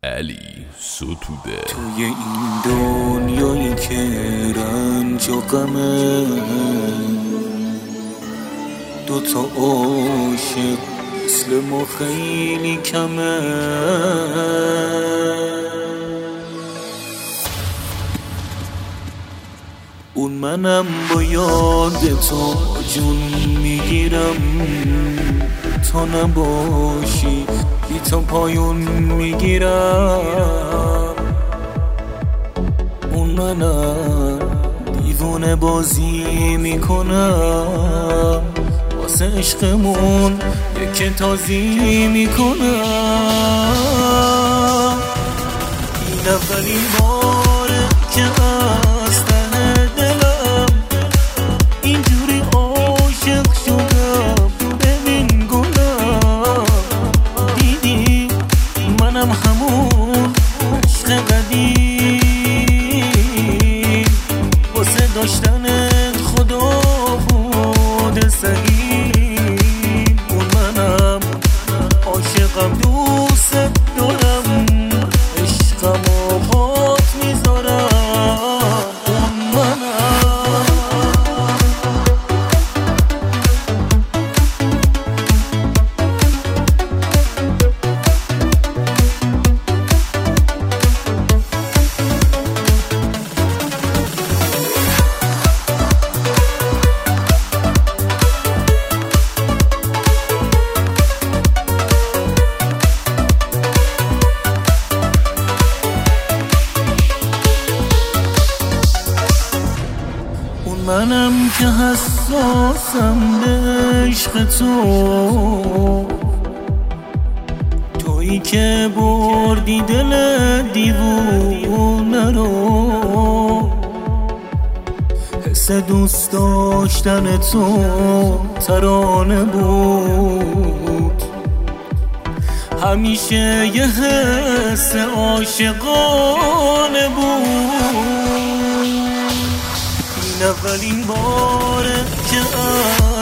علی ستوده. توی این دنیایی که رنج و غمه، دوتا عاشق مثل ما خیلی کمه. اون منم با یاد تو جون میگیرم، تا نباشی بی تو پایون میگیرم. اون منم دیوونه بازی میکنم، واسه عشقمون یک تازی میکنم. این اولین باره که از ته دلم اینجوری عاشق شدم. ببین گلم، دیدی منم همون عشق قدیم، واسه داشتنت خدا بود سهیم. اون منم عاشقم، دوست دارم، عشقم و پات میذارم. اون منم که حساسم به عشق تو، تویی که بردی دل دیوونه رو. حس دوست داشتن تو ترانه بود، همیشه یه حس عاشقانه بود. این اولین باره که